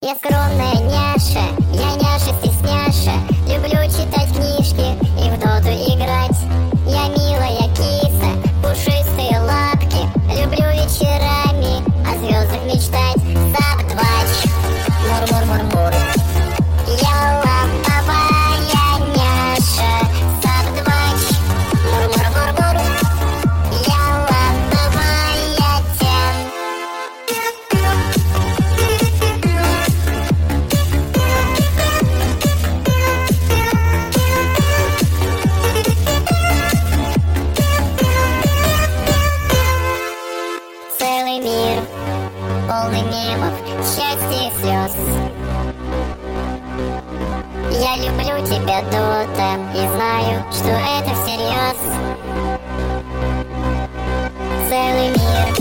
Я скромная няша, я няша-стесняша. Люблю читать книжки и в доту играть. Я милая киса, пушистые лапки. Люблю вечерами о звездах мечтать. Сап-двач, мур-мур-мур-мур. Я лаповая няша. Сап-двач, мур-мур-мур-мур. Я лаповая тян. Целый мир, полный мемов, счастья и слез. Я люблю тебя, Дота, и знаю, что это всерьез. Целый мир,